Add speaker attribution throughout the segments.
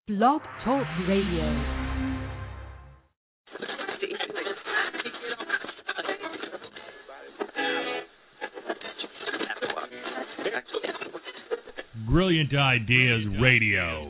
Speaker 1: Blog Talk Radio.
Speaker 2: Brilliant Ideas Radio.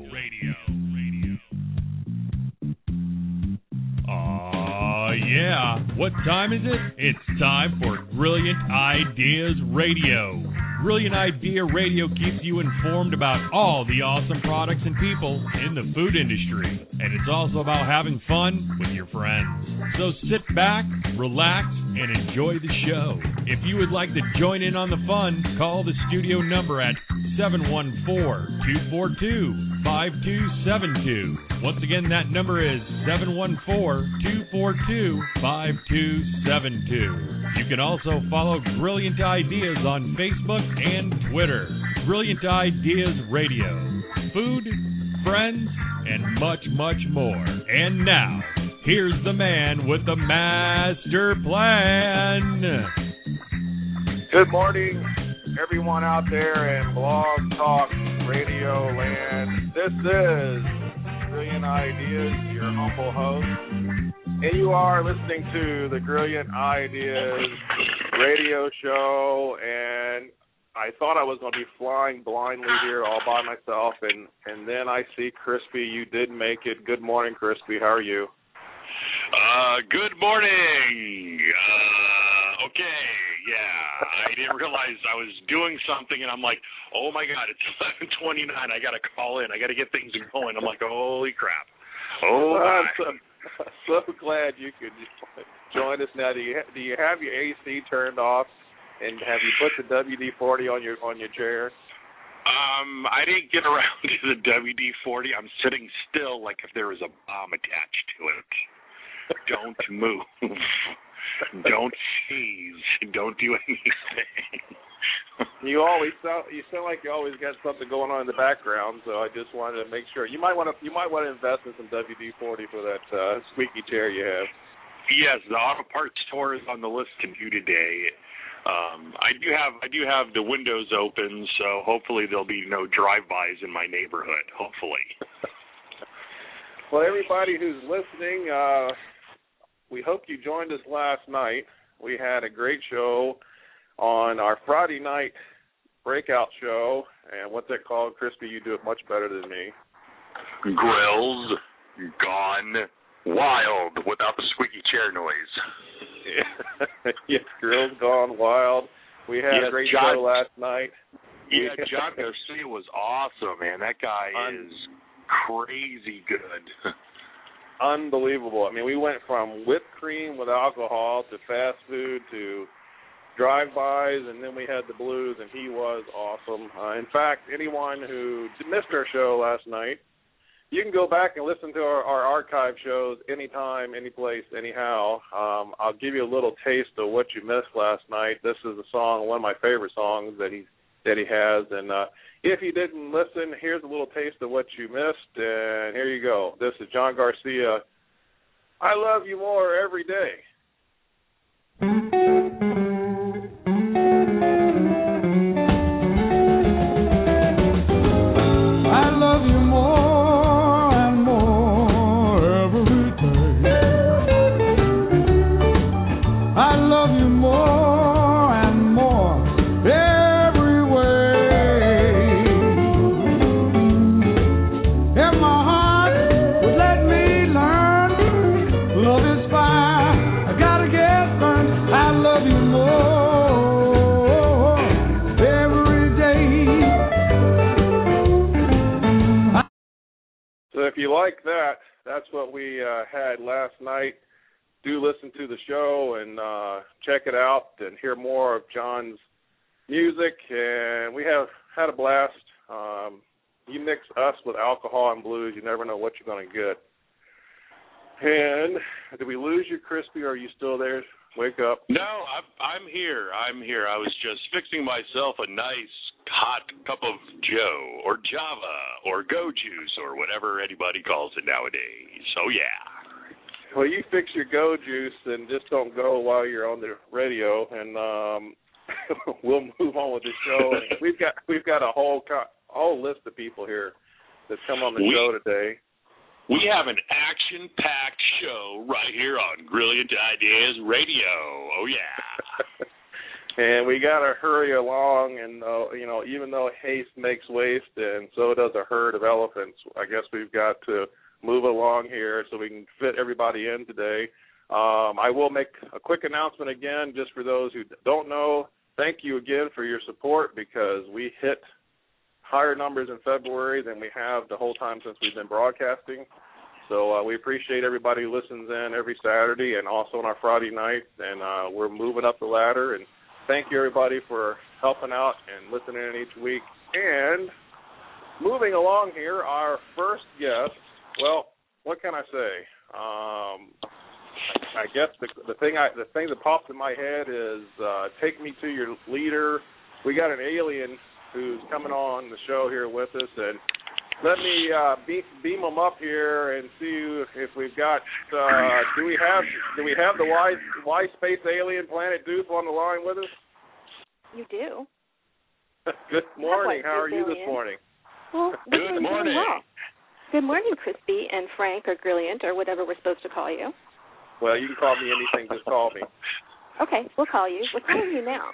Speaker 2: Yeah. What time is it? It's time for Brilliant Ideas Radio. Brilliant Idea Radio keeps you informed about all the awesome products and people in the food industry. And it's also about having fun with your friends. So sit back, relax, and enjoy the show. If you would like to join in on the fun, call the studio number at 714-242-5272. Once again, that number is 714-242-5272. You can also follow Brilliant Ideas on Facebook and Twitter. Brilliant Ideas Radio. Food, friends, and much, much more. And now, here's the man with the master plan.
Speaker 3: Good morning, everyone out there in Blog Talk Radio land. This is Brilliant Ideas, your humble host, and you are listening to the Brilliant Ideas radio show, and I thought I was going to be flying blindly here all by myself, and then I see Crispy. You did make it. Good morning, Crispy. How are you?
Speaker 4: Good morning. Okay, yeah. I didn't realize I was doing something, and I'm like, oh, my God, it's 11:29. I got to call in. I got to get things going. I'm like, holy crap. Oh,
Speaker 3: I'm so glad you could join us now. Do you have your AC turned off, and have you put the WD-40 on your chair?
Speaker 4: I didn't get around to the WD-40. I'm sitting still like if there was a bomb attached to it. Don't move. Don't sneeze. Don't do anything.
Speaker 3: You sound like you always got something going on in the background, so I just wanted to make sure. You might want to invest in some WD-40 for that squeaky chair you have.
Speaker 4: Yes, the auto parts store is on the list to do today. I do have the windows open, so hopefully there'll be no drive-bys in my neighborhood. Hopefully.
Speaker 3: Well, everybody who's listening, we hope you joined us last night. We had a great show on our Friday night breakout show, and what's that called? Crispy, you do it much better than me.
Speaker 4: Grills Gone Wild without the squeaky chair noise.
Speaker 3: Yes, Grills Gone Wild. We had a great show last night.
Speaker 4: Yeah, John Garcia was awesome, man. That guy is crazy good.
Speaker 3: Unbelievable. I mean, we went from whipped cream with alcohol to fast food to drive-bys, and then we had the blues, and he was awesome. In fact, anyone who missed our show last night, you can go back and listen to our archive shows anytime, anyplace, anyhow. I'll give you a little taste of what you missed last night. This is a song, one of my favorite songs that he has, and if you didn't listen, here's a little taste of what you missed, and here you go. This is John Garcia. I love you more every day.
Speaker 5: I love you more and more every day. I love you more and more every way. If my heart would let me learn, love is fire, I gotta get burned. I love you more every day.
Speaker 3: So if you like that, that's what we had last night. Do listen to the show and check it out and hear more of John's music. And we have had a blast. You mix us with alcohol and blues, you never know what you're going to get. And did we lose you, Crispy, or are you still there? Wake up.
Speaker 4: No, I'm here. I was just fixing myself a nice hot cup of Joe or Java or Go Juice or whatever anybody calls it nowadays. So, yeah.
Speaker 3: Well, you fix your Go Juice and just don't go while you're on the radio, and we'll move on with the show. We've got a whole list of people here that come on the show today.
Speaker 4: We have an action-packed show right here on Brilliant Ideas Radio. Oh, yeah.
Speaker 3: And we got to hurry along, and, even though haste makes waste, and so does a herd of elephants, I guess we've got to move along here so we can fit everybody in today. I will make a quick announcement again, just for those who don't know. Thank you again for your support, because we hit higher numbers in February than we have the whole time since we've been broadcasting. So we appreciate everybody who listens in every Saturday and also on our Friday nights, and we're moving up the ladder. And thank you, everybody, for helping out and listening in each week. And moving along here, our first guest, well, what can I say? I guess the thing that pops in my head is take me to your leader. We got an alien who's coming on the show here with us, and let me beam him up here and see if we've got. Do we have the wise space alien Planet Doof on the line with us?
Speaker 6: You do.
Speaker 3: Good morning. How are you this morning?
Speaker 6: Well,
Speaker 4: good morning.
Speaker 6: Well. Good morning, Crispy and Frank or Brilliant or whatever we're supposed to call you.
Speaker 3: Well, you can call me anything. Just call me.
Speaker 6: Okay, we'll call you. We're calling you now.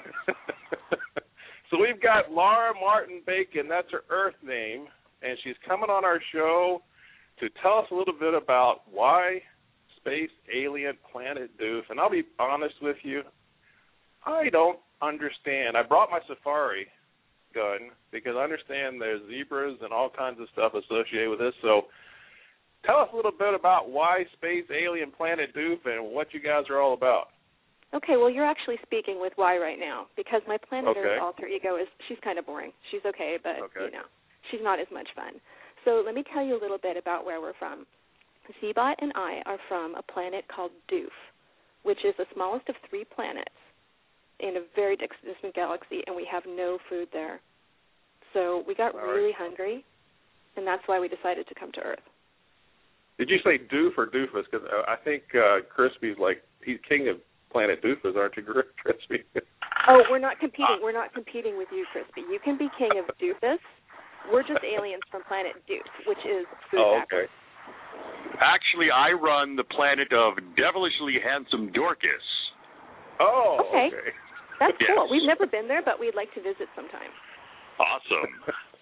Speaker 3: So we've got Laura Martin Bacon. That's her Earth name, and she's coming on our show to tell us a little bit about why space alien Planet Doof. And I'll be honest with you, I don't understand. I brought my safari gun because I understand there's zebras and all kinds of stuff associated with this. So tell us a little bit about why space alien Planet Doof and what you guys are all about.
Speaker 6: Okay, well, you're actually speaking with Y right now, because my Planet
Speaker 3: Okay.
Speaker 6: Earth alter ego she's kind of boring. She's okay, but, she's not as much fun. So let me tell you a little bit about where we're from. Zebot and I are from a planet called Doof, which is the smallest of 3 planets in a very distant galaxy, and we have no food there. So we got really hungry, and that's why we decided to come to Earth.
Speaker 3: Did you say Doof or Doofus? Because I think Crispy's he's king of Planet Doofus, aren't you, Crispy?
Speaker 6: Oh, we're not competing. We're not competing with you, Crispy. You can be king of Doofus. We're just aliens from Planet Doof, which is food backwards.
Speaker 3: Okay.
Speaker 4: Actually, I run the planet of devilishly handsome Dorcas.
Speaker 3: Oh, okay.
Speaker 6: That's
Speaker 4: Yes.
Speaker 6: cool. We've never been there, but we'd like to visit sometime.
Speaker 4: Awesome.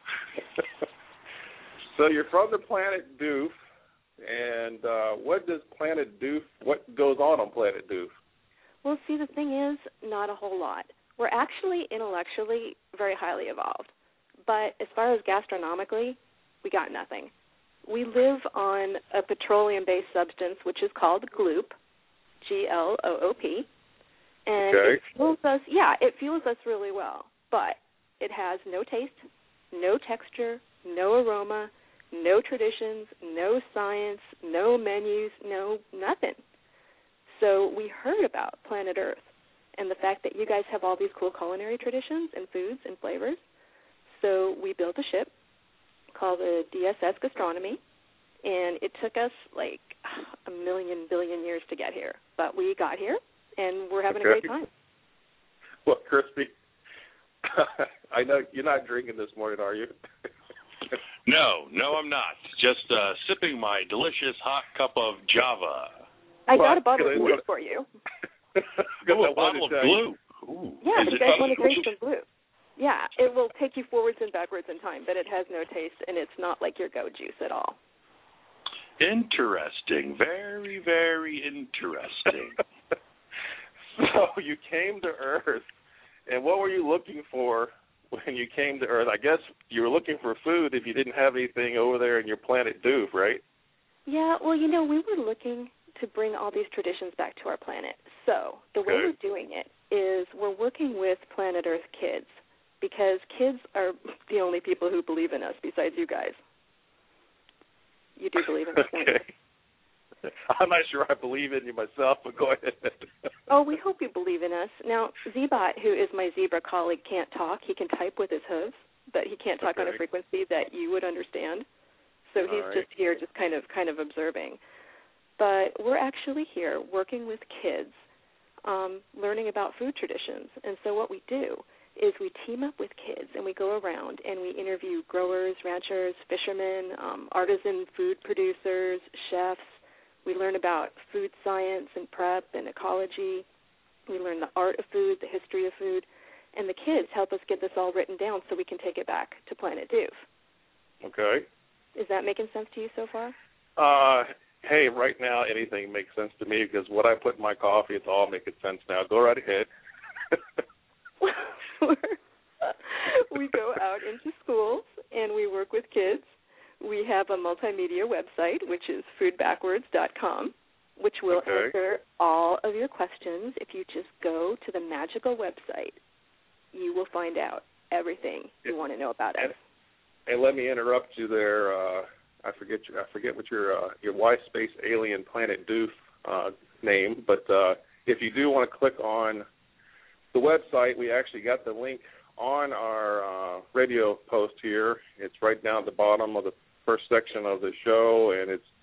Speaker 3: So you're from the planet Doof, and what goes on Planet Doof?
Speaker 6: Well, see, the thing is, not a whole lot. We're actually intellectually very highly evolved, but as far as gastronomically, we got nothing. We live on a petroleum-based substance, which is called gloop, Gloop, and it fuels us. Yeah, it fuels us really well, but it has no taste, no texture, no aroma, no traditions, no science, no menus, no nothing. So we heard about Planet Earth and the fact that you guys have all these cool culinary traditions and foods and flavors. So we built a ship called the DSS Gastronomy, and it took us like a million billion years to get here. But we got here, and we're having a great time.
Speaker 3: Well, Crispy, I know you're not drinking this morning, are you?
Speaker 4: No, I'm not. Just sipping my delicious hot cup of Java.
Speaker 6: I got a bottle of blue for you.
Speaker 4: Ooh, a bottle of blue. Ooh.
Speaker 6: Yeah, you guys want to drink some blue. Yeah, it will take you forwards and backwards in time, but it has no taste, and it's not like your goat juice at all.
Speaker 4: Interesting. Very, very interesting.
Speaker 3: So you came to Earth, and what were you looking for when you came to Earth? I guess you were looking for food if you didn't have anything over there in your Planet Doof, right?
Speaker 6: Yeah, well, we were looking to bring all these traditions back to our planet. So the way we're doing it is we're working with Planet Earth kids, because kids are the only people who believe in us besides you guys. You do believe in us, don't you?
Speaker 3: I'm not sure I believe in you myself, but go ahead.
Speaker 6: Oh, we hope you believe in us. Now, Zebot, who is my zebra colleague, can't talk. He can type with his hooves, but he can't talk on a frequency that you would understand. So he's just here just kind of observing. But we're actually here working with kids, learning about food traditions. And so what we do is we team up with kids and we go around and we interview growers, ranchers, fishermen, artisan food producers, chefs. We learn about food science and prep and ecology. We learn the art of food, the history of food, and the kids help us get this all written down so we can take it back to Planet Doof.
Speaker 3: Okay.
Speaker 6: Is that making sense to you so far?
Speaker 3: Hey, right now anything makes sense to me because what I put in my coffee, it's all making sense now. Go right ahead. We go out into schools and we work with kids. We have a multimedia website, which is foodbackwards.com, which will answer all of your questions. If you just go to the magical website, you will find out everything you want to know about us. And let me interrupt you there. I forget what your Y Space Alien Planet Doof name, but if you do want to click on the website, we actually got the link on our radio post here. It's right down at the bottom of the first section of the show, and it's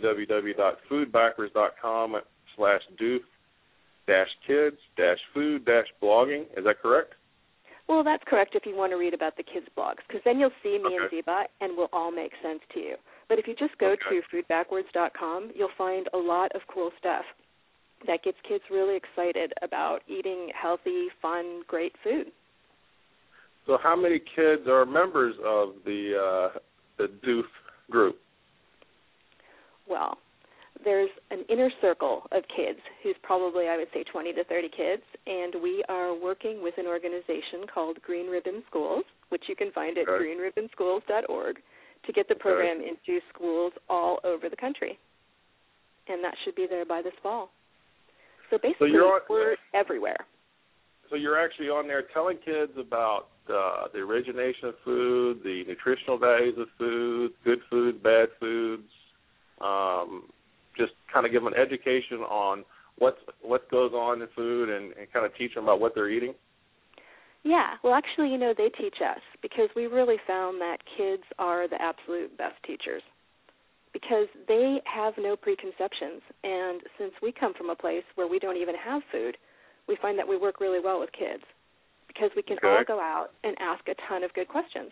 Speaker 3: www.foodbackwards.com/doof-kids-food-blogging. Is that correct?
Speaker 6: Well, that's correct if you want to read about the kids' blogs, because then you'll see me and Ziba, and will all make sense to you. But if you just go to foodbackwards.com, you'll find a lot of cool stuff that gets kids really excited about eating healthy, fun, great food.
Speaker 3: So how many kids are members of the Doof group?
Speaker 6: Well, there's an inner circle of kids who's probably, I would say, 20 to 30 kids, and we are working with an organization called Green Ribbon Schools, which you can find at greenribbonschools.org, to get the program into schools all over the country. And that should be there by this fall. So basically, we're everywhere.
Speaker 3: So you're actually on there telling kids about the origination of food, the nutritional values of food, good foods, bad foods, just kind of give them an education on what goes on in food and kind of teach them about what they're eating?
Speaker 6: Yeah. Well, actually, they teach us because we really found that kids are the absolute best teachers because they have no preconceptions. And since we come from a place where we don't even have food, we find that we work really well with kids because we can all go out and ask a ton of good questions.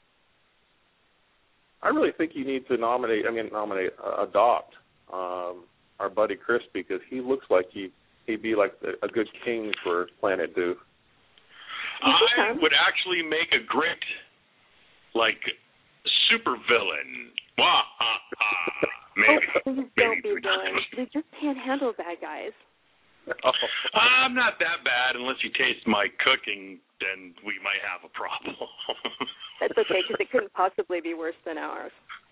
Speaker 3: I really think you need to adopt our buddy Chris because he looks like he'd be like a good king for Planet Doof.
Speaker 4: I would actually make a great, super villain. Maybe.
Speaker 6: Please don't be villains. We just can't handle bad guys.
Speaker 4: I'm not that bad unless you taste my cooking, then we might have a problem.
Speaker 6: That's okay, because it couldn't possibly be worse than ours.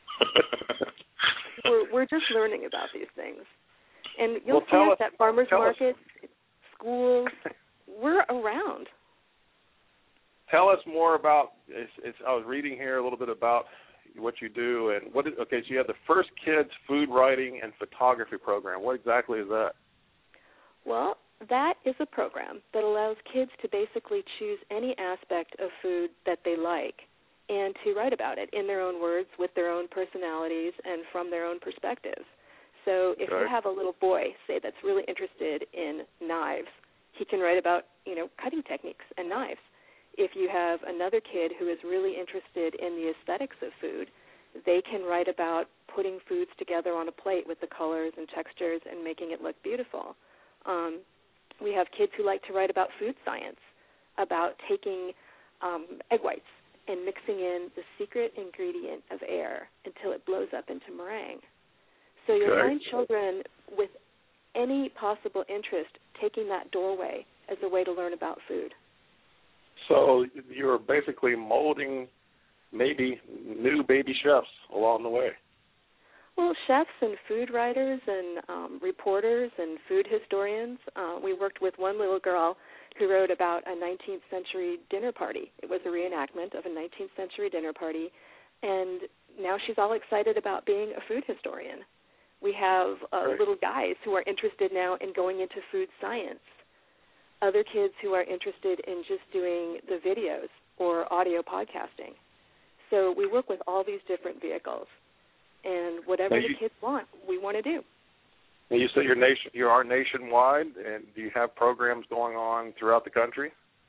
Speaker 6: We're just learning about these things. And you'll see us at farmers markets, schools. We're around.
Speaker 3: Tell us more about, I was reading here a little bit about what you do. And so you have the First Kids Food Writing and Photography Program. What exactly is that?
Speaker 6: Well, that is a program that allows kids to basically choose any aspect of food that they like and to write about it in their own words with their own personalities and from their own perspectives. So if you have a little boy, say, that's really interested in knives, he can write about, cutting techniques and knives. If you have another kid who is really interested in the aesthetics of food, they can write about putting foods together on a plate with the colors and textures and making it look beautiful. We have kids who like to write about food science, about taking egg whites and mixing in the secret ingredient of air until it blows up into meringue. So you'll find children with any possible interest taking that doorway as a way to learn about food.
Speaker 3: So you're basically molding maybe new baby chefs along the way.
Speaker 6: Well, chefs and food writers and reporters and food historians. We worked with one little girl who wrote about a 19th century dinner party. It was a reenactment of a 19th century dinner party, and now she's all excited about being a food historian. We have little guys who are interested now in going into food science, other kids who are interested in just doing the videos or audio podcasting. So we work with all these different vehicles. And whatever the kids want, we want to do.
Speaker 3: And you say you are nationwide, and do you have programs going on throughout the country?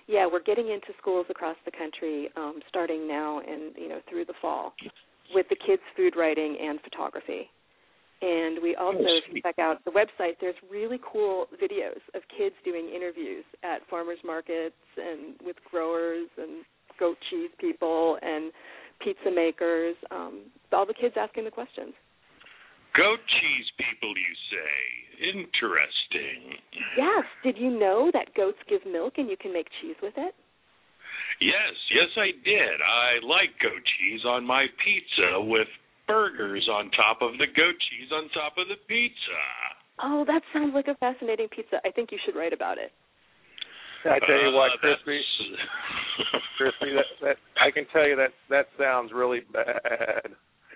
Speaker 6: Yeah, we're getting into schools across the country, starting now and through the fall, with the kids' food writing and photography. And we also, if you check out the website, there's really cool videos of kids doing interviews at farmers markets and with growers and goat cheese people and pizza makers, all the kids asking the questions.
Speaker 4: Goat cheese people, you say? Interesting.
Speaker 6: Yes. Did you know that goats give milk and you can make cheese with it?
Speaker 4: Yes, I did. I like goat cheese on my pizza with burgers on top of the goat cheese on top of the pizza.
Speaker 6: Oh, that sounds like a fascinating pizza. I think you should write about it.
Speaker 3: I tell you what, Crispy, that I can tell you that sounds really bad.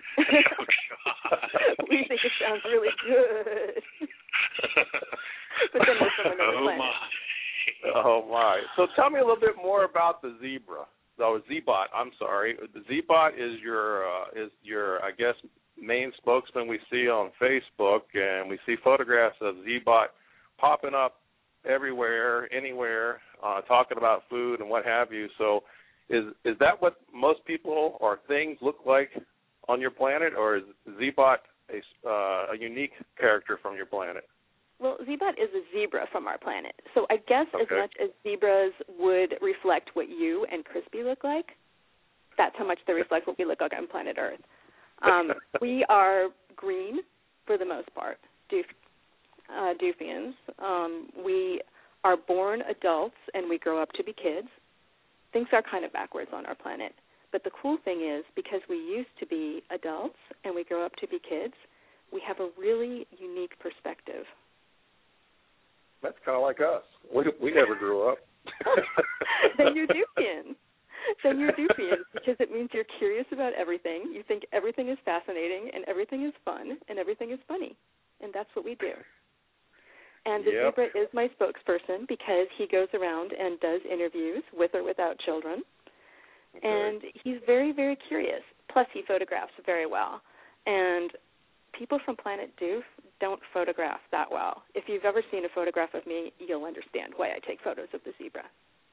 Speaker 6: We think it sounds really good. But then we're from another planet.
Speaker 3: Oh my! So tell me a little bit more about the zebra. Zebot. I'm sorry. The Zebot is your I guess main spokesman we see on Facebook, and we see photographs of Zebot popping up everywhere, anywhere, talking about food and what have you. So, is that what most people or things look like on your planet, or is Zebot a unique character from your planet?
Speaker 6: Well, Zebot is a zebra from our planet. So I guess as much as zebras would reflect what you and Crispy look like, that's how much they reflect what we look like on planet Earth. We are green for the most part, Doofians. We are born adults and we grow up to be kids. Things are kind of backwards on our planet. But the cool thing is, because we used to be adults and we grow up to be kids, we have a really unique perspective.
Speaker 3: That's kind of like us. We never grew up.
Speaker 6: Then you're Doofian. Because it means you're curious about everything. You think everything is fascinating and everything is fun and everything is funny. And that's what we do. And the zebra is my spokesperson because he goes around and does interviews with or without children. Okay. And he's very, very curious. Plus, he photographs very well. And people from Planet Doof don't photograph that well. If you've ever seen a photograph of me, you'll understand why I take photos of the zebra.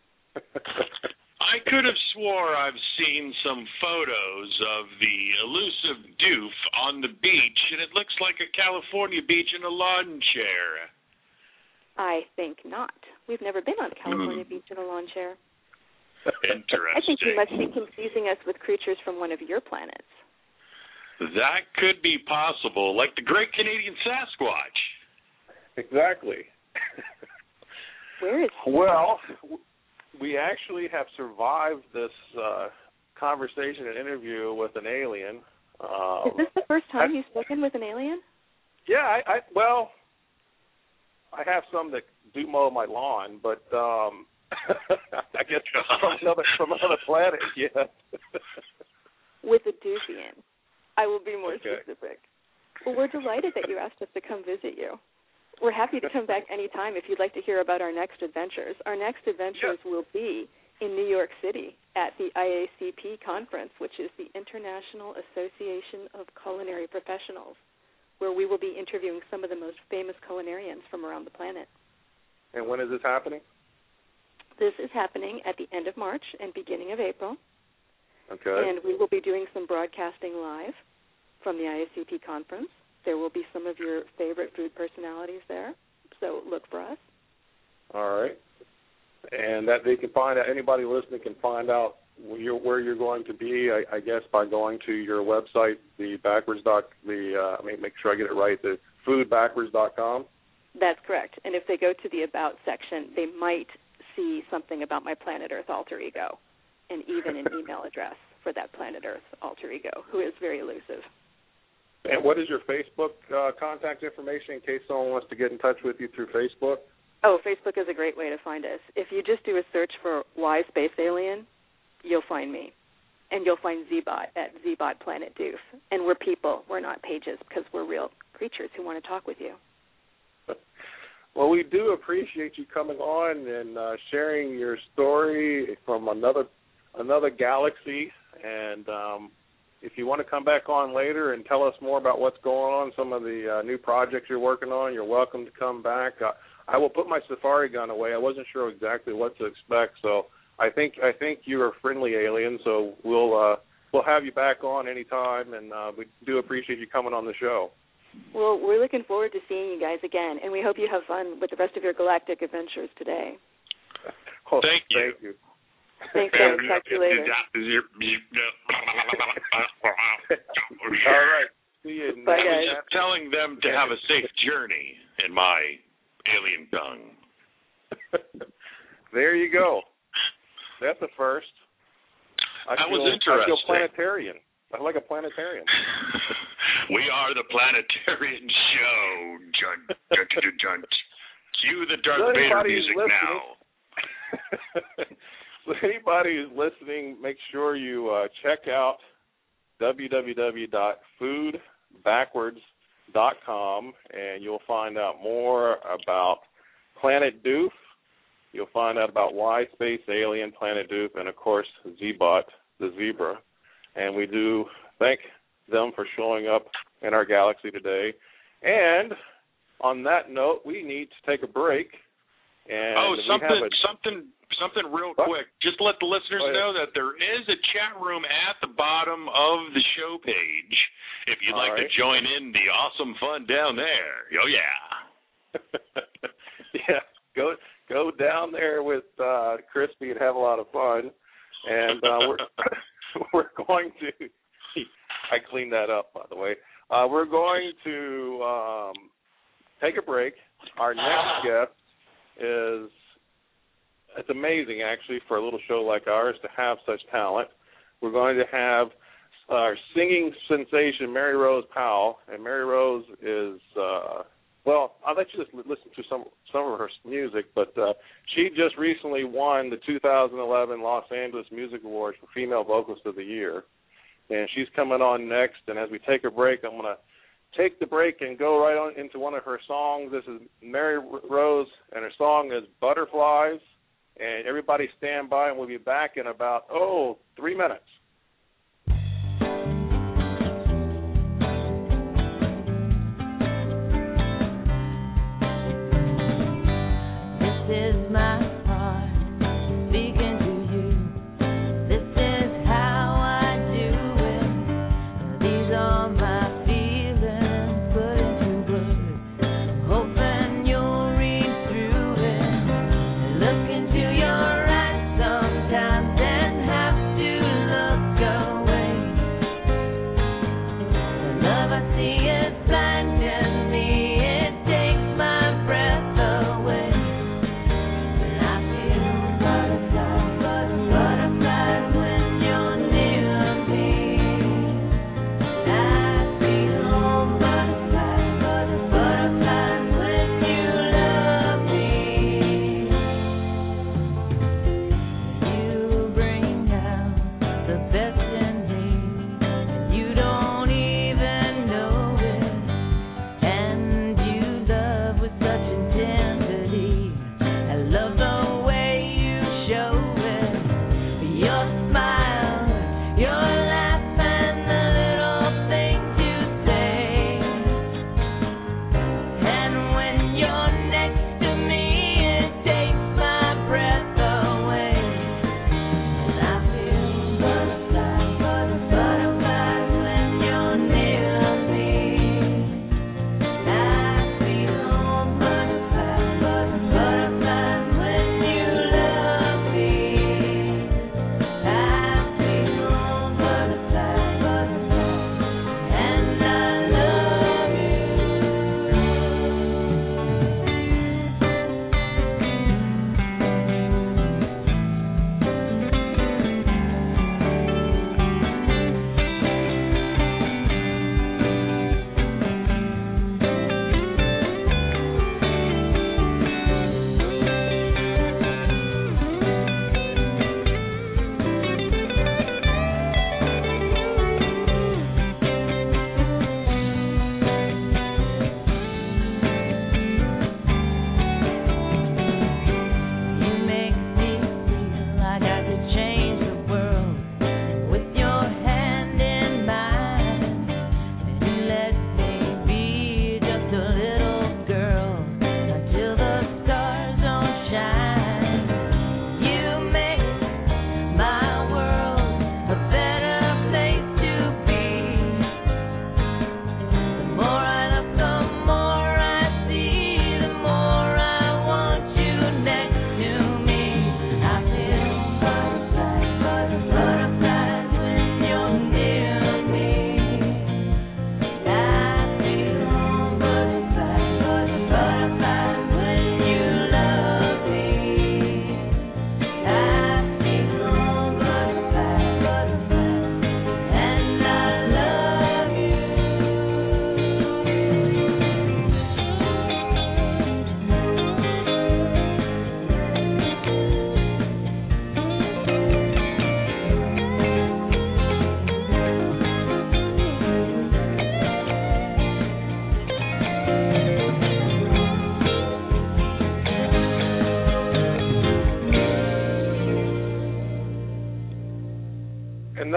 Speaker 4: I could have swore I've seen some photos of the elusive Doof on the beach, and it looks like a California beach in a lawn chair.
Speaker 6: I think not. We've never been on a California beach in a lawn chair.
Speaker 4: Interesting.
Speaker 6: I think you must be confusing us with creatures from one of your planets.
Speaker 4: That could be possible, like the Great Canadian Sasquatch.
Speaker 3: Exactly.
Speaker 6: Where is he?
Speaker 3: Well, we actually have survived this conversation and interview with an alien.
Speaker 6: Is this the first time you've spoken with an alien?
Speaker 3: Yeah, I have some that do mow my lawn, but I guess from another planet, yeah.
Speaker 6: With a Doofian. I will be more specific. Well, we're delighted that you asked us to come visit you. We're happy to come back anytime if you'd like to hear about our next adventures. Our next adventures will be in New York City at the IACP conference, which is the International Association of Culinary Professionals, where we will be interviewing some of the most famous culinarians from around the planet.
Speaker 3: And when is this happening?
Speaker 6: This is happening at the end of March and beginning of April.
Speaker 3: Okay.
Speaker 6: And we will be doing some broadcasting live from the IACP conference. There will be some of your favorite food personalities there, so look for us.
Speaker 3: All right. And that they can find out, anybody listening can find out where you're going to be, I guess, by going to your website, make sure I get it right, the foodbackwards.com.
Speaker 6: That's correct. And if they go to the About section, they might see something about my Planet Earth alter ego, and even an email address for that Planet Earth alter ego, who is very elusive.
Speaker 3: And what is your Facebook contact information in case someone wants to get in touch with you through Facebook?
Speaker 6: Oh, Facebook is a great way to find us. If you just do a search for Y Space Alien, you'll find me. And you'll find Zebot at Zebot Planet Doof. And we're people. We're not pages because we're real creatures who want to talk with you.
Speaker 3: Well, we do appreciate you coming on and sharing your story from another galaxy. And if you want to come back on later and tell us more about what's going on, some of the new projects you're working on, you're welcome to come back. I will put my safari gun away. I wasn't sure exactly what to expect, so I think you're a friendly alien. So we'll have you back on anytime, and we do appreciate you coming on the show.
Speaker 6: Well, we're looking forward to seeing you guys again, and we hope you have fun with the rest of your galactic adventures today.
Speaker 3: Oh,
Speaker 4: Thank you.
Speaker 6: Thanks, guys. Talk to you later.
Speaker 3: All right. See you.
Speaker 6: Bye, guys.
Speaker 4: Telling them to have a safe journey in my alien tongue.
Speaker 3: There you go. That's a first.
Speaker 4: That was interesting.
Speaker 3: I feel planetarian. I like a planetarian.
Speaker 4: We are the Planetarian Show. Cue the Darth Vader music now.
Speaker 3: So anybody who's listening, make sure you check out www.foodbackwards.com, and you'll find out more about Planet Doof. You'll find out about why Space Alien, Planet Doof, and, of course, Zebot, the zebra. And we do thank them for showing up in our galaxy today. And on that note, we need to take a break. And
Speaker 4: something real quick. Just to let the listeners know that there is a chat room at the bottom of the show page if you'd like to join in the awesome fun down there. Oh, yeah.
Speaker 3: Yeah, go down there with Crispy and have a lot of fun. And we're going to – I cleaned that up, by the way. We're going to take a break. Our next guest is – it's amazing, actually, for a little show like ours to have such talent. We're going to have our singing sensation, Mary Rose Powell. And Mary Rose is, well, I'll let you just listen to some of her music, but she just recently won the 2011 Los Angeles Music Awards for Female Vocalist of the Year. And she's coming on next, and as we take a break, I'm going to take the break and go right on into one of her songs. This is Mary Rose, and her song is Butterflies. And everybody stand by, and we'll be back in about, 3 minutes.
Speaker 7: This is my heart speaking to you. This is how I do it. These are my feelings put into words. Hoping you'll read through it. Look into your eyes sometimes and have to look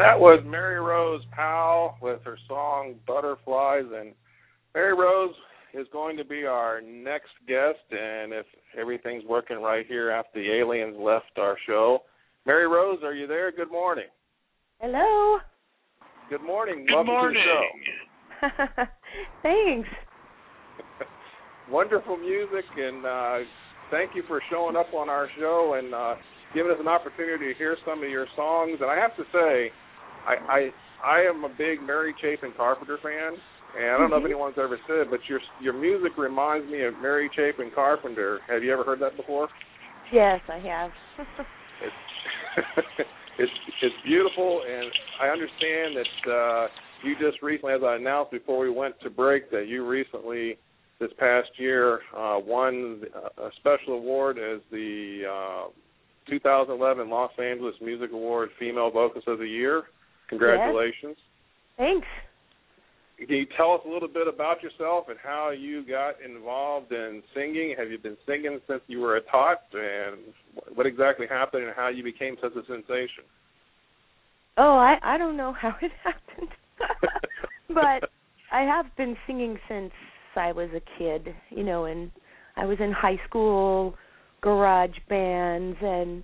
Speaker 3: That was Mary Rose Powell with her song Butterflies. And Mary Rose is going to be our next guest, and if everything's working right here after the aliens left our show. Mary Rose, are you there? Good morning.
Speaker 8: Hello.
Speaker 3: Good morning.
Speaker 4: Good
Speaker 3: Welcome
Speaker 4: morning.
Speaker 3: to the show.
Speaker 8: Thanks.
Speaker 3: Wonderful music, and thank you for showing up on our show and giving us an opportunity to hear some of your songs. And I have to say, I am a big Mary Chapin Carpenter fan, and I don't know if anyone's ever said, but your music reminds me of Mary Chapin Carpenter. Have you ever heard that before?
Speaker 8: Yes, I have.
Speaker 3: It's beautiful, and I understand that you just recently, as I announced before we went to break, that you recently, this past year, won a special award as the 2011 Los Angeles Music Award Female Vocalist of the Year. Congratulations.
Speaker 8: Yes. Thanks.
Speaker 3: Can you tell us a little bit about yourself and how you got involved in singing? Have you been singing since you were a tot? And what exactly happened and how you became such a sensation?
Speaker 8: Oh, I don't know how it happened. But I have been singing since I was a kid, and I was in high school, garage bands, and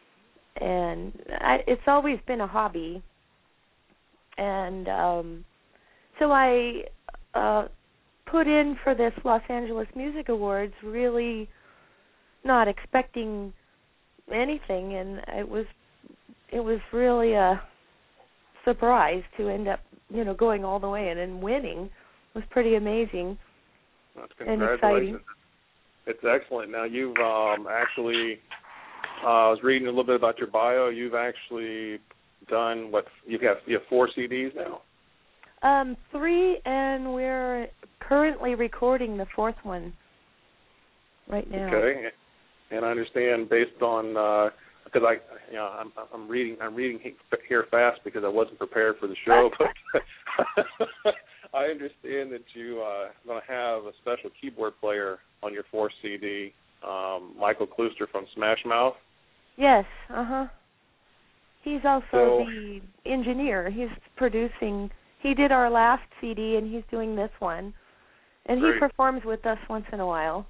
Speaker 8: it's always been a hobby. And so I put in for this Los Angeles Music Awards really not expecting anything, and it was really a surprise to end up, going all the way and then winning. It was pretty amazing.
Speaker 3: That's
Speaker 8: and exciting.
Speaker 3: It's excellent. Now you've actually, I was reading a little bit about your bio. You've actually done you have 4 CDs now.
Speaker 8: 3, and we're currently recording the 4th one right now.
Speaker 3: Okay, and I understand based on because I'm reading here fast because I wasn't prepared for the show, but I understand that you are going to have a special keyboard player on your 4th CD, Michael Klooster from Smash Mouth.
Speaker 8: Yes, He's also the engineer. He's producing. He did our last CD, and he's doing this one. And
Speaker 3: Great.
Speaker 8: He performs with us once in a while.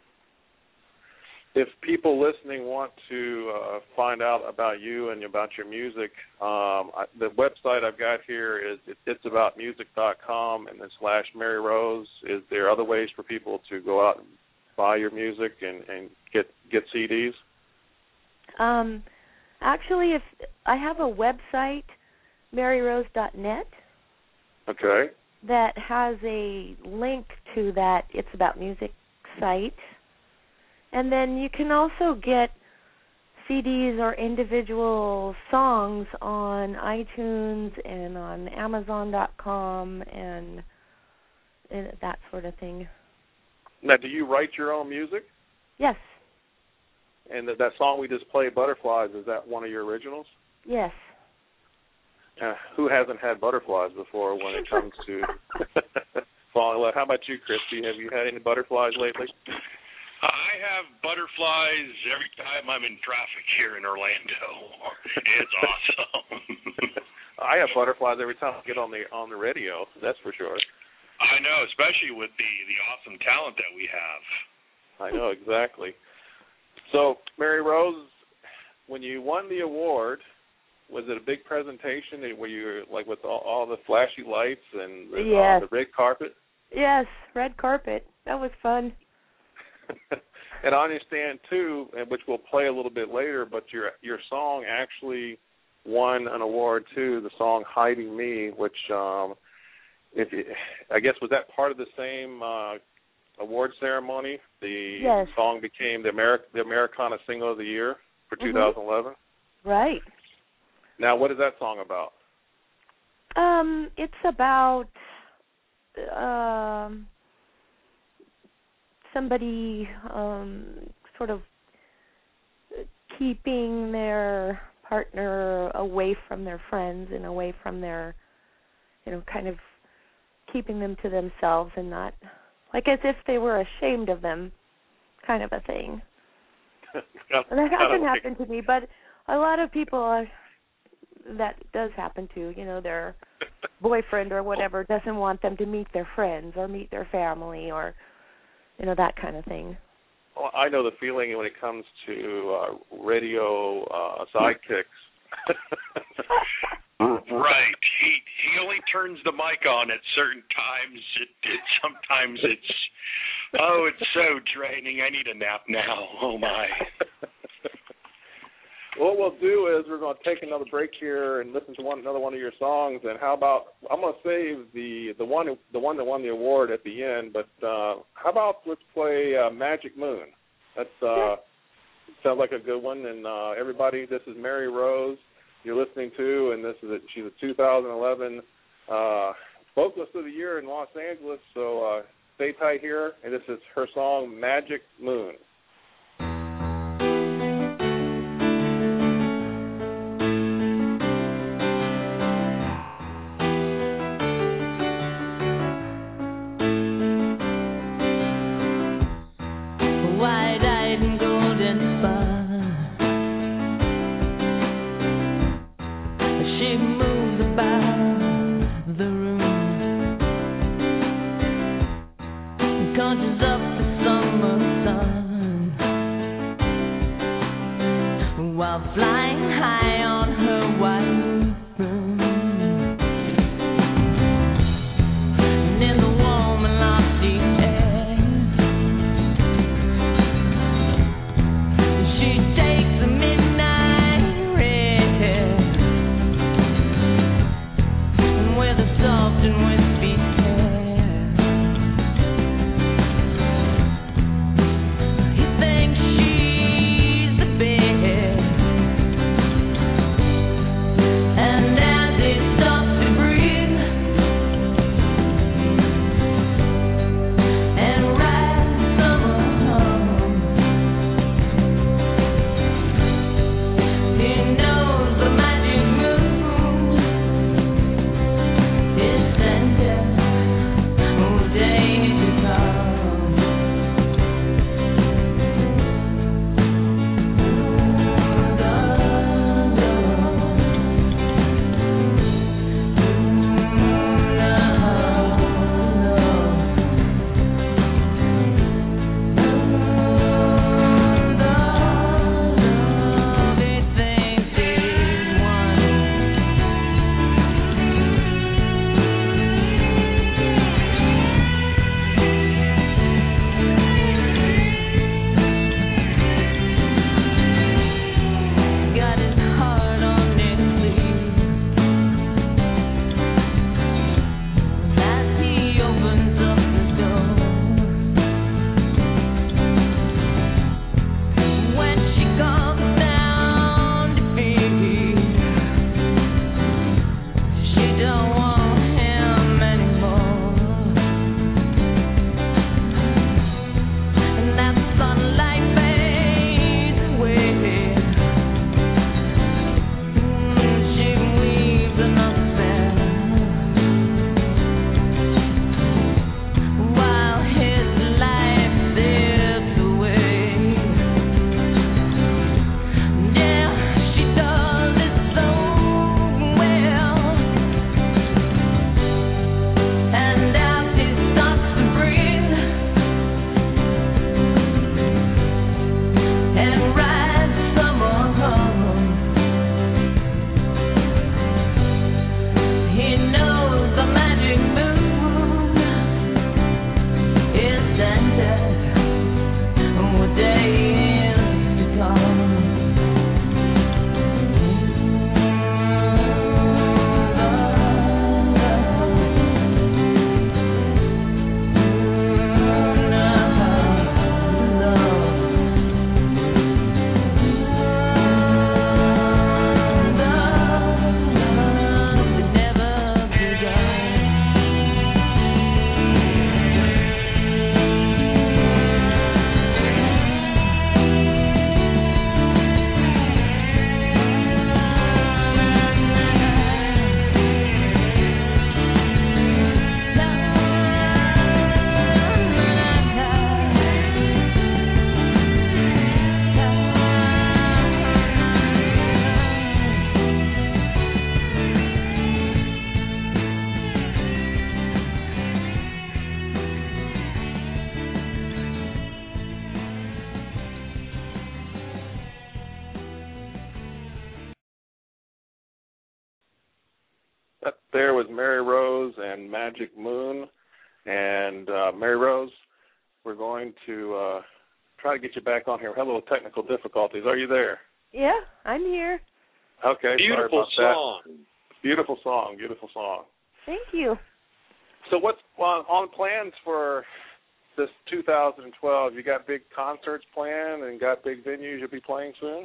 Speaker 3: If people listening want to find out about you and about your music, the website I've got here is it'saboutmusic.com and then /Mary Rose. Is there other ways for people to go out and buy your music and get CDs?
Speaker 8: Actually, if I have a website, maryrose.net.
Speaker 3: Okay.
Speaker 8: That has a link to that It's About Music site. And then you can also get CDs or individual songs on iTunes and on Amazon.com and that sort of thing.
Speaker 3: Now, do you write your own music?
Speaker 8: Yes.
Speaker 3: And that song we just played, Butterflies, is that one of your originals?
Speaker 8: Yes.
Speaker 3: Who hasn't had butterflies before when it comes to falling in love? How about you, Christy? Have you had any butterflies lately?
Speaker 4: I have butterflies every time I'm in traffic here in Orlando. It's awesome.
Speaker 3: I have butterflies every time I get on the radio. That's for sure.
Speaker 4: I know, especially with the awesome talent that we have.
Speaker 3: I know, exactly. So, Mary Rose, when you won the award, was it a big presentation? Were you like with all the flashy lights and the red carpet?
Speaker 8: Yes, red carpet. That was fun.
Speaker 3: And I understand too, which we'll play a little bit later, but your song actually won an award too. The song "Hiding Me," which I guess was that part of the same award ceremony. The song became the Americana Single of the Year for 2011.
Speaker 8: Right.
Speaker 3: Now, what is that song about?
Speaker 8: It's about somebody sort of keeping their partner away from their friends and away from their, kind of keeping them to themselves and not, like as if they were ashamed of them, kind of a thing. And that hasn't happened to me, but a lot of people that does happen too. You know, their boyfriend or whatever doesn't want them to meet their friends or meet their family or, you know, that kind of thing.
Speaker 3: Well, I know the feeling when it comes to radio sidekicks.
Speaker 4: Right. He only turns the mic on at certain times. Sometimes it's so draining. I need a nap now. Oh my.
Speaker 3: What we'll do is we're going to take another break here and listen to another one of your songs. And how about I'm going to save the one that won the award at the end. But how about let's play Magic Moon? That's sounds like a good one. And everybody, this is Mary Rose you're listening to, and she's a 2011 Vocalist of the Year in Los Angeles. So stay tight here, and this is her song Magic Moon. there was Mary Rose and Magic Moon. And Mary Rose, we're going to try to get you back on here. We have a little technical difficulties. Are you there?
Speaker 8: Yeah, I'm here.
Speaker 3: Okay,
Speaker 4: Beautiful
Speaker 3: sorry about
Speaker 4: song.
Speaker 3: that. Beautiful song, beautiful song.
Speaker 8: Thank you.
Speaker 3: So what's on plans for this 2012? You got big concerts planned and got big venues you'll be playing soon?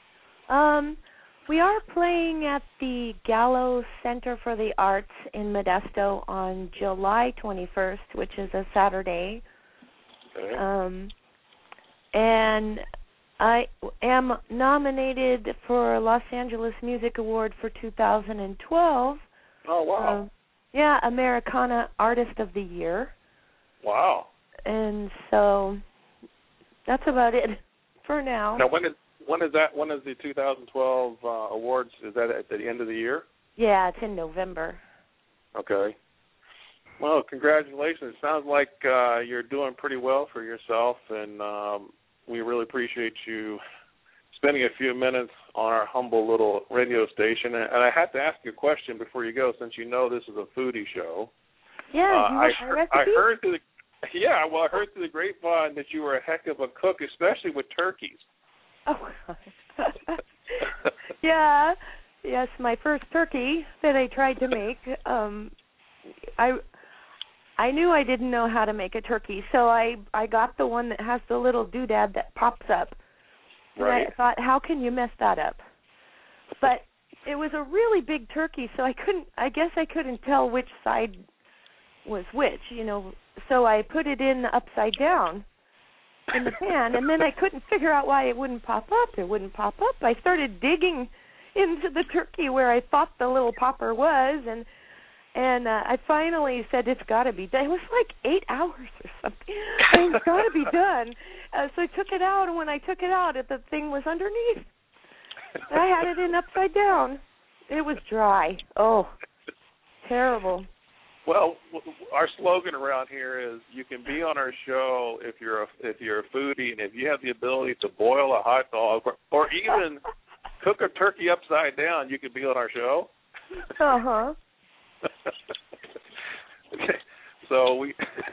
Speaker 8: We are playing at the Gallo Center for the Arts in Modesto on July 21st, which is a Saturday.
Speaker 3: Okay.
Speaker 8: And I am nominated for a Los Angeles Music Award for 2012.
Speaker 3: Oh, wow.
Speaker 8: Yeah, Americana Artist of the Year.
Speaker 3: Wow.
Speaker 8: And so that's about it for now.
Speaker 3: Now, when is that? When is the 2012 awards? Is that at the end of the year?
Speaker 8: Yeah, it's in November.
Speaker 3: Okay. Well, congratulations. It sounds like you're doing pretty well for yourself, and we really appreciate you spending a few minutes on our humble little radio station. And I have to ask you a question before you go, since you know this is a foodie show.
Speaker 8: Yeah,
Speaker 3: I heard through the grapevine that you were a heck of a cook, especially with turkeys.
Speaker 8: Oh, God. Yeah. Yes, my first turkey that I tried to make, I knew I didn't know how to make a turkey, so I got the one that has the little doodad that pops up.
Speaker 3: Right.
Speaker 8: And I thought, how can you mess that up? But it was a really big turkey, so I guess I couldn't tell which side was which, so I put it in upside down in the pan, and then I couldn't figure out why it wouldn't pop up. It wouldn't pop up. I started digging into the turkey where I thought the little popper was, and I finally said, it's got to be done. It was like 8 hours or something. It's got to be done. So I took it out, and when I took it out, the thing was underneath. I had it in upside down. It was dry. Oh, terrible.
Speaker 3: Well, our slogan around here is you can be on our show if you're a foodie, and if you have the ability to boil a hot dog or even cook a turkey upside down, you can be on our show.
Speaker 8: Uh-huh.
Speaker 3: Okay. So we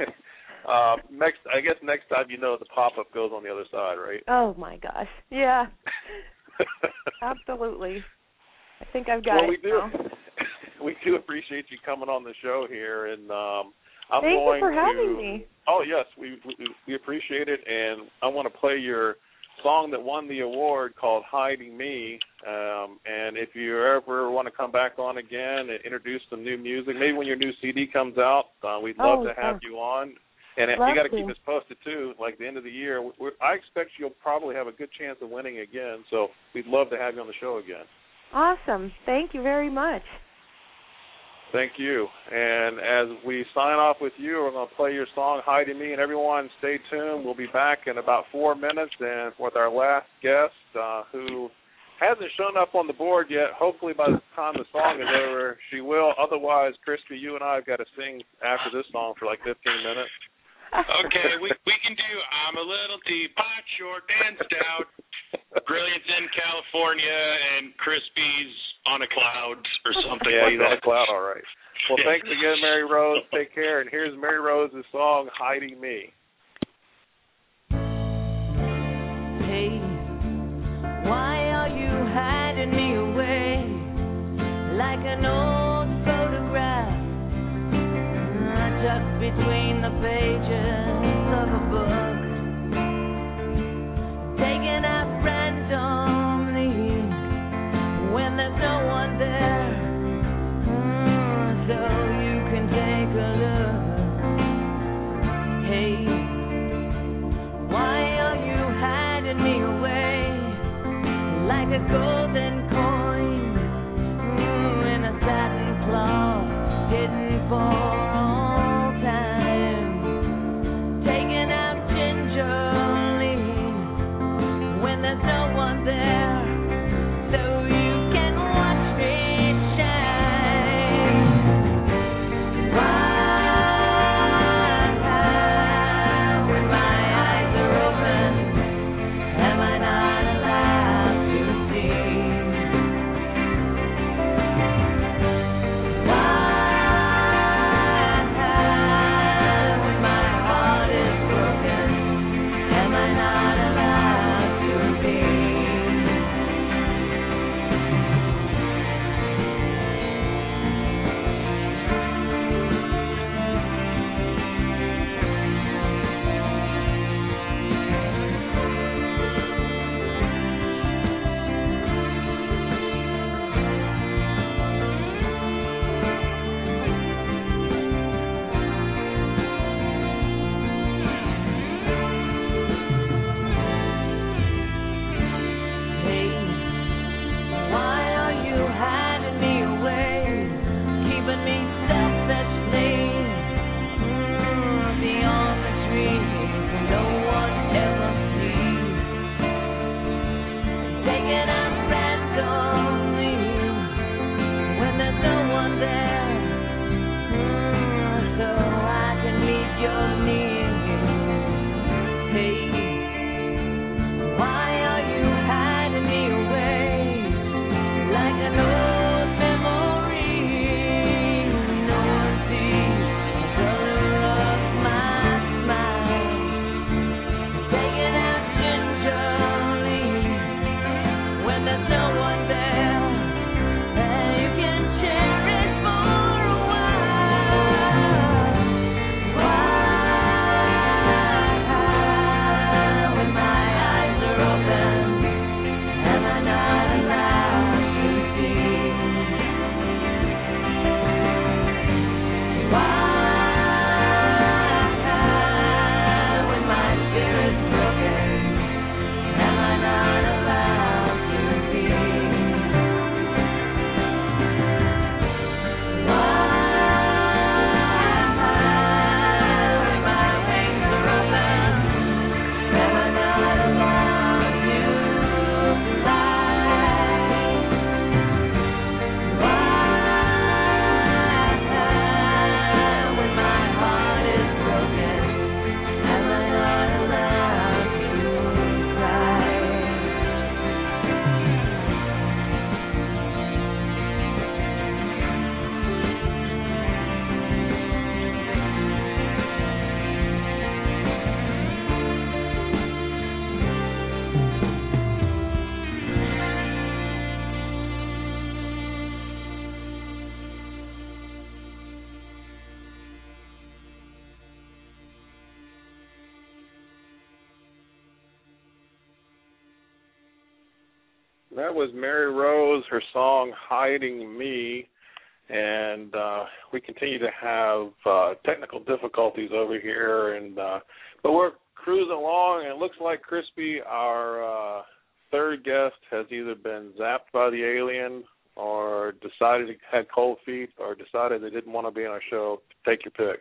Speaker 3: next time the pop-up goes on the other side, right?
Speaker 8: Oh my gosh. Yeah. Absolutely. I think I've got it now.
Speaker 3: We do appreciate you coming on the show here, and
Speaker 8: Thank you for having me.
Speaker 3: Oh yes, we appreciate it, and I want to play your song that won the award called "Hiding Me." And if you ever want to come back on again and introduce some new music, maybe when your new CD comes out, we'd love to have you on. And you got to keep us posted too. Like the end of the year, I expect you'll probably have a good chance of winning again. So we'd love to have you on the show again.
Speaker 8: Awesome. Thank you very much.
Speaker 3: Thank you. And as we sign off with you, we're going to play your song, Hiding Me. And everyone, stay tuned. We'll be back in about 4 minutes and with our last guest who hasn't shown up on the board yet. Hopefully by the time the song is over, she will. Otherwise, Christy, you and I have got to sing after this song for like 15 minutes.
Speaker 4: Okay, we can do I'm a Little Teapot, Short and Stout, Brilliant's in California, and Crispy's on a cloud or something
Speaker 3: Yeah,
Speaker 4: like
Speaker 3: he's
Speaker 4: that.
Speaker 3: on a cloud, all right. Well, thanks again, Mary Rose. Take care. And here's Mary Rose's song, Hiding Me.
Speaker 7: Hey, why are you hiding me away like an old photograph tucked between the pages of a book, taken out randomly when there's no one there, so you can take a look. Hey, why are you hiding me away like a golden coin in a satin cloth hidden for all time, taking out
Speaker 3: That was Mary Rose, her song Hiding Me. And we continue to have technical difficulties over here, but we're cruising along, and it looks like Crispy, our third guest, has either been zapped by the alien or decided he had cold feet or decided they didn't want to be on our show. Take your pick.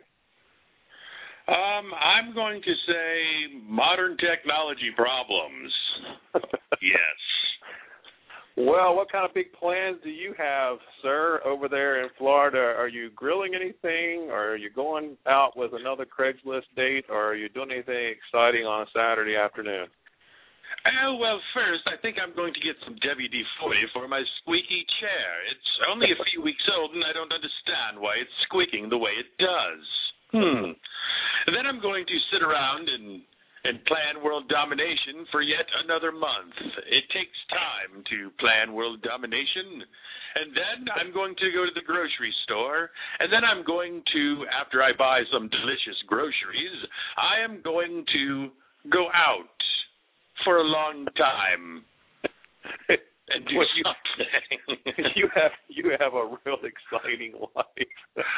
Speaker 4: I'm going to say modern technology problems. Yes.
Speaker 3: Well, what kind of big plans do you have, sir, over there in Florida? Are you grilling anything, or are you going out with another Craigslist date, or are you doing anything exciting on a Saturday afternoon?
Speaker 4: Well, first, I think I'm going to get some WD-40 for my squeaky chair. It's only a few weeks old, and I don't understand why it's squeaking the way it does. And then I'm going to sit around and plan world domination for yet another month. It takes time to plan world domination. And then I'm going to go to the grocery store, and then I'm going to, after I buy some delicious groceries, I am going to go out for a long time and do something.
Speaker 3: You have a real exciting life.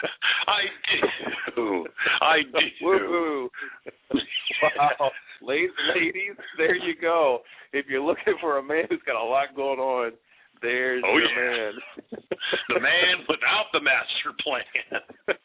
Speaker 4: I do.
Speaker 3: Woo-hoo. Wow. Ladies, there you go. If you're looking for a man who's got a lot going on, there's your man.
Speaker 4: The man without the master plan.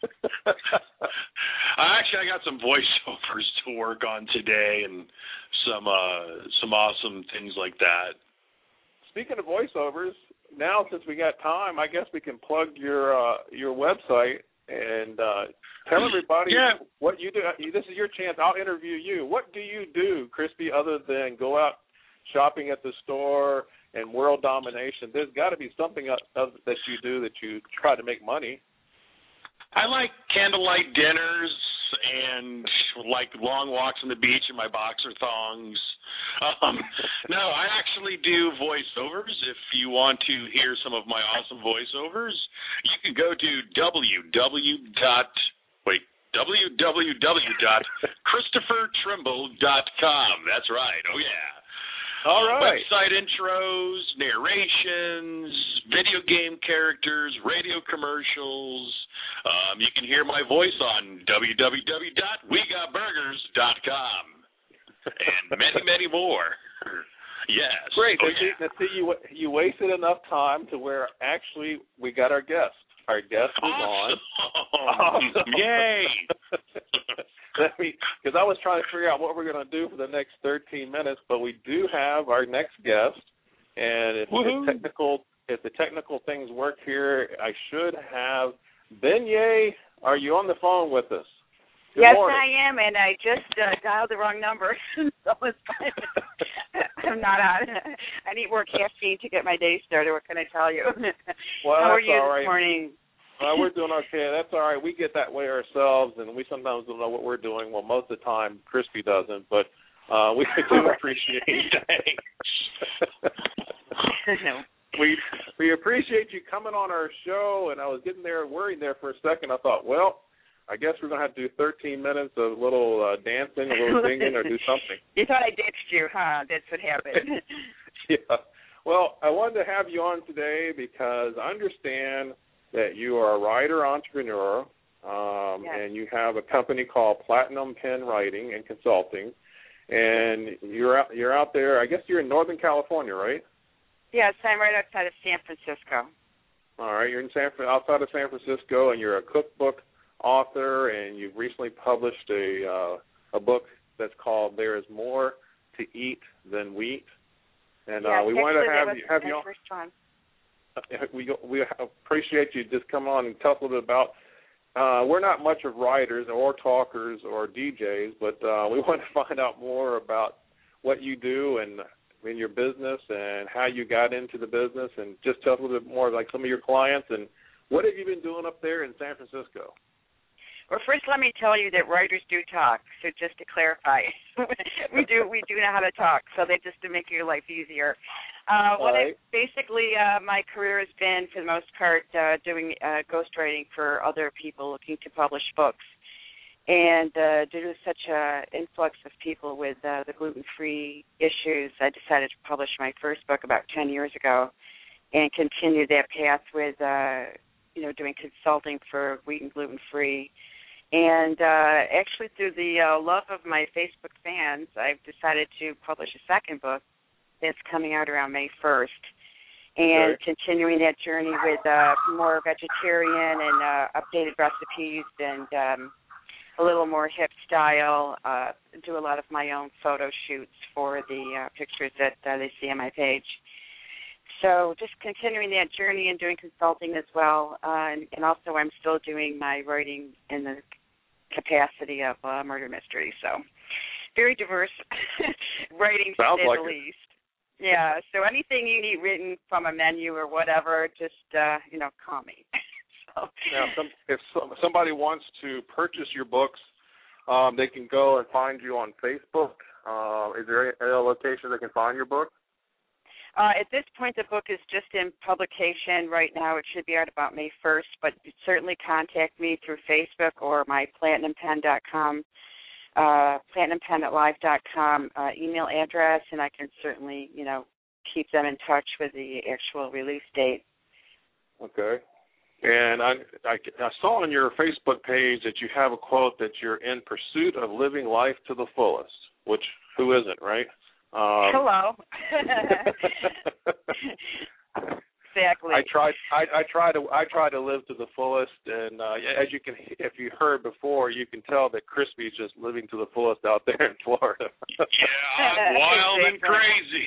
Speaker 4: I got some voiceovers to work on today and some awesome things like that.
Speaker 3: Speaking of voiceovers, now since we got time, I guess we can plug your website and tell everybody what you do. This is your chance. I'll interview you. What do you do, Crispy, other than go out shopping at the store and world domination? There's got to be something else that you do that you try to make money.
Speaker 4: I like candlelight dinners and like long walks on the beach in my boxer thongs. No, I actually do voiceovers. If you want to hear some of my awesome voiceovers, you can go to www.christophertrimble.com. That's right. Oh, yeah.
Speaker 3: All right.
Speaker 4: Website intros, narrations, video game characters, radio commercials. You can hear my voice on www.wegotburgers.com. And many, many more. Yes.
Speaker 3: Great.
Speaker 4: Oh,
Speaker 3: See, you wasted enough time to where actually we got our guest. Our guest is on.
Speaker 4: Awesome. Yay.
Speaker 3: Because I was trying to figure out what we're going to do for the next 13 minutes, but we do have our next guest, and if the technical things work here, I should have Benyei. Are you on the phone with us? Good
Speaker 9: yes,
Speaker 3: morning.
Speaker 9: I am, and I just dialed the wrong number, so it's fine. I'm not on. I need more caffeine to get my day started. What can I tell you?
Speaker 3: Well,
Speaker 9: how are you
Speaker 3: all
Speaker 9: this morning?
Speaker 3: We're doing okay. That's all right. We get that way ourselves, and we sometimes don't know what we're doing. Well, most of the time, Crispy doesn't, but we do appreciate it. We appreciate you coming on our show, and I was getting there worried there for a second. I thought, well, I guess we're going to have to do 13 minutes of little dancing, a little singing, or do something.
Speaker 9: You thought I ditched you, huh? That's what happened.
Speaker 3: Yeah. Well, I wanted to have you on today because I understand that you are a writer-entrepreneur,
Speaker 9: yes.
Speaker 3: and you have a company called Platinum Pen Writing and Consulting, and you're out there. I guess you're in Northern California, right?
Speaker 9: Yes, I'm right outside of San Francisco.
Speaker 3: All right, you're outside of San Francisco, and you're a cookbook author, and you've recently published a book that's called "There Is More to Eat Than Wheat," and we wanted to have you on.
Speaker 9: First one.
Speaker 3: We appreciate you just come on and tell us a little bit about. We're not much of writers or talkers or DJs, but we want to find out more about what you do and in your business and how you got into the business, and just tell us a little bit more like some of your clients and what have you been doing up there in San Francisco.
Speaker 9: Well, first, let me tell you that writers do talk. So just to clarify, we do know how to talk. So they just to make your life easier. Basically, my career has been, for the most part, doing ghostwriting for other people looking to publish books. And due to such an influx of people with the gluten-free issues, I decided to publish my first book about 10 years ago and continue that path with, doing consulting for wheat and gluten-free. And actually, through the love of my Facebook fans, I've decided to publish a second book that's coming out around May 1st. And continuing that journey with more vegetarian and updated recipes and a little more hip style, do a lot of my own photo shoots for the pictures that they see on my page. So just continuing that journey and doing consulting as well. And also I'm still doing my writing in the capacity of murder mystery. So very diverse writing, to say the least. Yeah, so anything you need written from a menu or whatever, just, call me. So.
Speaker 3: Now, if somebody wants to purchase your books, they can go and find you on Facebook. Is there any location they can find your book?
Speaker 9: At this point, the book is just in publication right now. It should be out about May 1st, but certainly contact me through Facebook or my platinumpen.com. platinumpen@live.com email address, and I can certainly, keep them in touch with the actual release date.
Speaker 3: Okay. And I saw on your Facebook page that you have a quote that you're in pursuit of living life to the fullest, which who isn't, right?
Speaker 9: Hello. Exactly.
Speaker 3: I try to live to the fullest, and if you heard before, you can tell that Crispy's just living to the fullest out there in Florida.
Speaker 4: Yeah, I'm wild and crazy.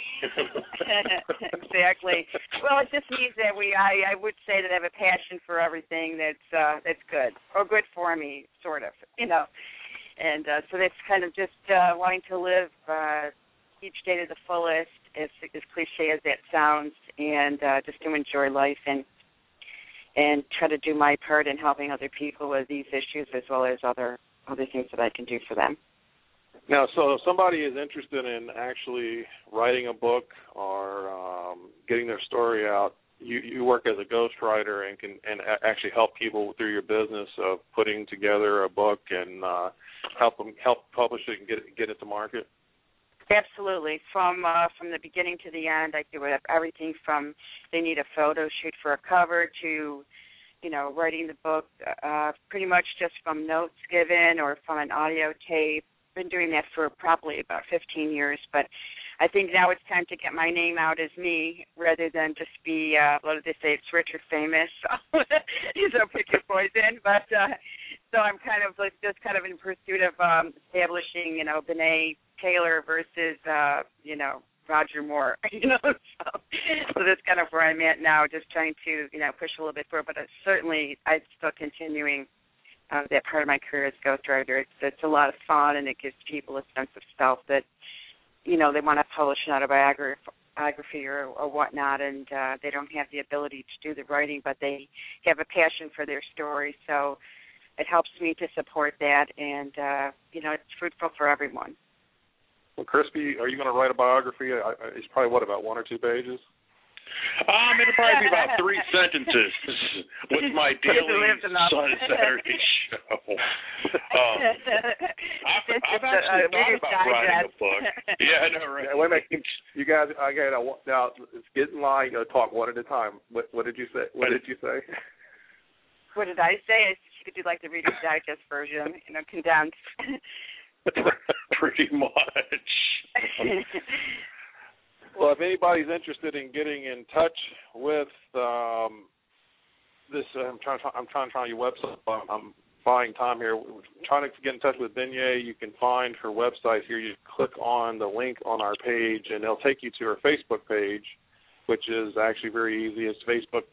Speaker 9: Exactly. Well, it just means that I would say that I have a passion for everything that's good or good for me, sort of, And so that's kind of just wanting to live each day to the fullest, as cliche as that sounds, and just to enjoy life and try to do my part in helping other people with these issues as well as other things that I can do for them.
Speaker 3: Now, so if somebody is interested in actually writing a book or getting their story out, you work as a ghostwriter and can actually help people through your business of putting together a book and help publish it and get it to market.
Speaker 9: Absolutely. From the beginning to the end, I do everything from they need a photo shoot for a cover to, writing the book, pretty much just from notes given or from an audio tape. Been doing that for probably about 15 years, but I think now it's time to get my name out as me rather than just be, what did they say, it's rich or famous, so pick your poison. But so I'm kind of just in pursuit of establishing, Benet Taylor versus, Roger Moore, So that's kind of where I'm at now, just trying to, push a little bit further, but certainly I'm still continuing that part of my career as ghostwriter. It's a lot of fun, and it gives people a sense of self that, they want to publish an autobiography or whatnot, and they don't have the ability to do the writing, but they have a passion for their story. So it helps me to support that, and, it's fruitful for everyone.
Speaker 3: Well, Crispy, are you going to write a biography? It's probably, about 1 or 2 pages?
Speaker 4: It'll probably be about 3 sentences with my daily Saturday show. I've actually thought about writing a book. Yeah, I know, right?
Speaker 3: Wait a minute, you guys. Now it's getting line. You got to talk one at a time. What did you say? What did you say?
Speaker 9: What did I say? You could do like the Reader's Digest version, condensed.
Speaker 4: Pretty much.
Speaker 3: Well, if anybody's interested in getting in touch with this, I'm trying to find your website. I'm buying time here. We're trying to get in touch with Beignet. You can find her website here. You click on the link on our page, and it'll take you to her Facebook page, which is actually very easy. It's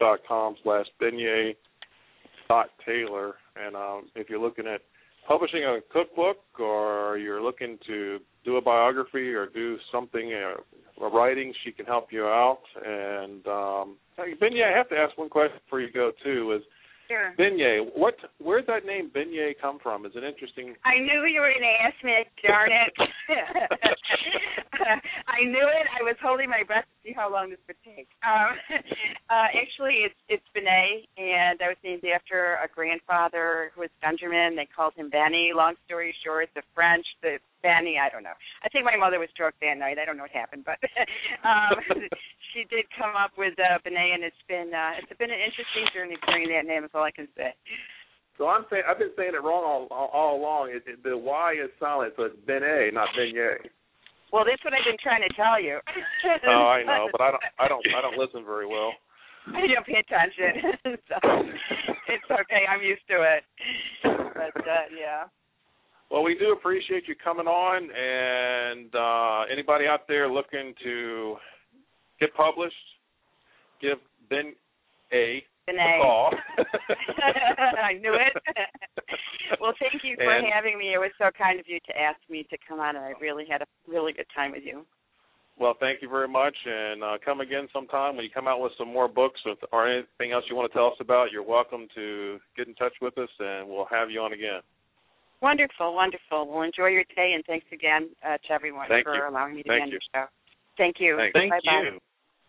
Speaker 3: facebook.com/Beignet.Taylor. And if you're looking at publishing a cookbook, or you're looking to do a biography or do something, a writing, she can help you out. And Beignet, I have to ask one question before you go too.
Speaker 9: Sure.
Speaker 3: Beignet, where'd that name Beignet come from? Is it interesting?
Speaker 9: I knew you were going to ask me. Darn it! I knew it. I was holding my breath to see how long this would take. Actually, it's Benet, and I was named after a grandfather who was Benjamin. They called him Benny. Long story short, the French, the Benny, I don't know. I think my mother was drunk that night. I don't know what happened, but she did come up with Benet, and it's been an interesting journey carrying that name. Is all I can say.
Speaker 3: So I've been saying it wrong all along. The Y is silent, so it's Benet, not Beignet.
Speaker 9: Well, that's what I've been trying to tell you.
Speaker 3: Oh, I know, but I don't listen very well.
Speaker 9: I don't pay attention, so it's okay. I'm used to it. But yeah.
Speaker 3: Well, we do appreciate you coming on, and anybody out there looking to get published, give Ben a call.
Speaker 9: I knew it. Well, thank you for having me. It was so kind of you to ask me to come on, and I really had a really good time with you.
Speaker 3: Well, thank you very much, and come again sometime when you come out with some more books or anything else you want to tell us about. You're welcome to get in touch with us, and we'll have you on again.
Speaker 9: Wonderful, wonderful. Well, enjoy your day, and thanks again to everyone for allowing me to be on your show. Thank you.
Speaker 3: Thank
Speaker 9: Bye-bye.
Speaker 3: you.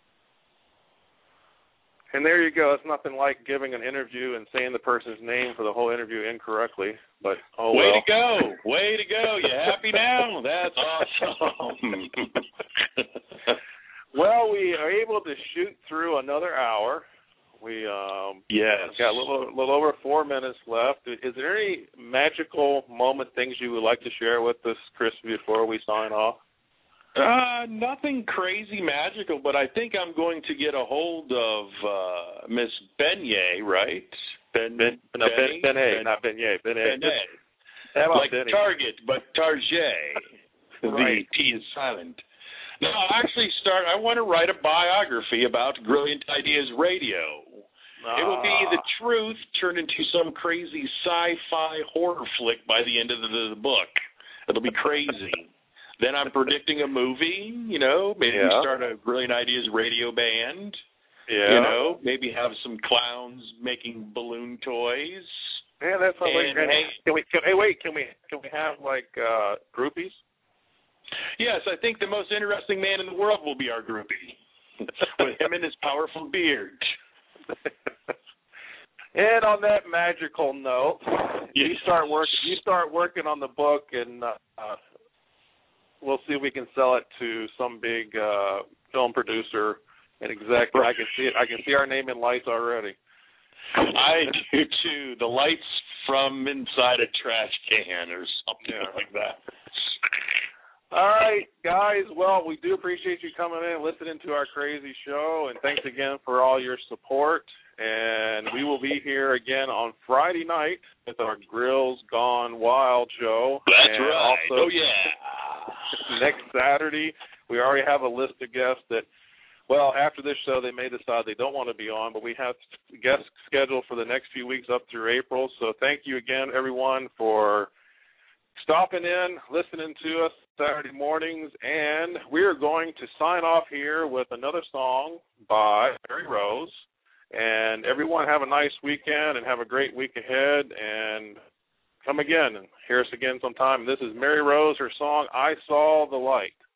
Speaker 3: And there you go. It's nothing like giving an interview and saying the person's name for the whole interview incorrectly. But
Speaker 4: Way to go. Way to go. You happy now? That's awesome.
Speaker 3: Well, we are able to shoot through another hour. We got a little over 4 minutes left. Is there any magical moment, things you would like to share with us, Chris, before we sign off?
Speaker 4: Nothing crazy magical, but I think I'm going to get a hold of Miss Beignet, right?
Speaker 3: Benet, not Beignet. Benet.
Speaker 4: Like Benny? Target, but Target.
Speaker 3: Right.
Speaker 4: The T is silent. No, I want to write a biography about Brilliant Ideas Radio. It will be the truth turned into some crazy sci-fi horror flick by the end of the book. It'll be crazy. Then I'm predicting a movie, maybe we start a Brilliant Ideas radio band. Maybe have some clowns making balloon toys.
Speaker 3: Yeah, that's what can we have like groupies?
Speaker 4: Yes, I think the most interesting man in the world will be our groupie. With him and his powerful beard.
Speaker 3: And on that magical note, you start working on the book, and we'll see if we can sell it to some big film producer and exec. I can see it. I can see our name in lights already.
Speaker 4: I do too. The lights from inside a trash can or something like that.
Speaker 3: All right, guys. Well, we do appreciate you coming in and listening to our crazy show, and thanks again for all your support. And we will be here again on Friday night with our Grills Gone Wild show.
Speaker 4: That's
Speaker 3: and
Speaker 4: right.
Speaker 3: Also,
Speaker 4: oh, yeah.
Speaker 3: Next Saturday, we already have a list of guests that, well, after this show, they may decide they don't want to be on, but we have guests scheduled for the next few weeks up through April. So thank you again, everyone, for stopping in, listening to us Saturday mornings, and we're going to sign off here with another song by Mary Rose. And everyone have a nice weekend and have a great week ahead, and come again and hear us again sometime. This is Mary Rose, her song, I Saw the Light.